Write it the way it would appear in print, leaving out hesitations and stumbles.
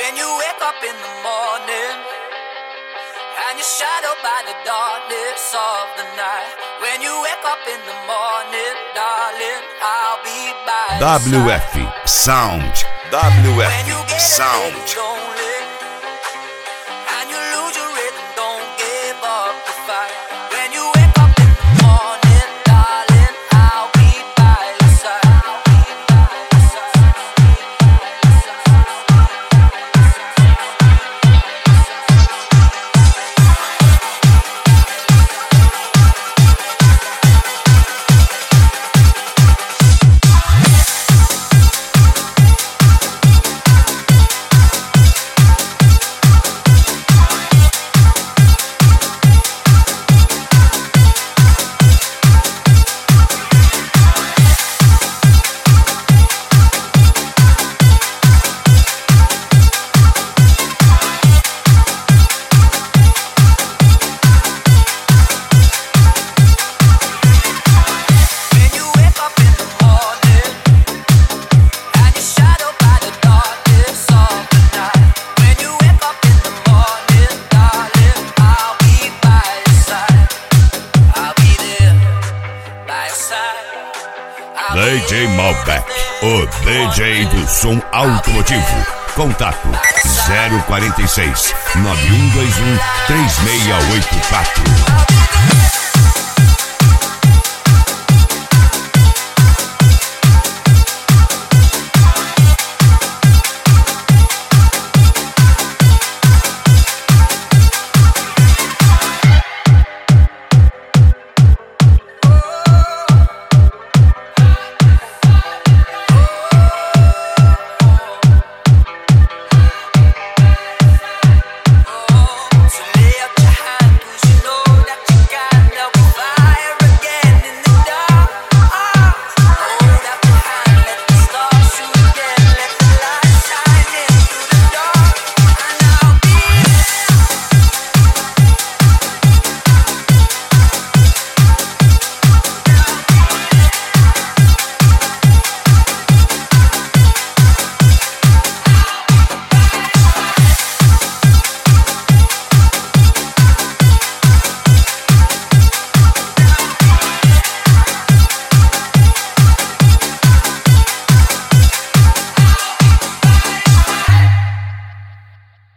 When you wake up in the morning and you're shadowed by the darkness of the night. When you wake up in the morning, darling, I'll be by WF Sound. WF Sound. Lonely, and you lose your rhythm, don't give up the fight. When you wake up in the morning, darling, I'll be by your side. DJ Malbec, o DJ do som automotivo. Contato 046 9121 3684.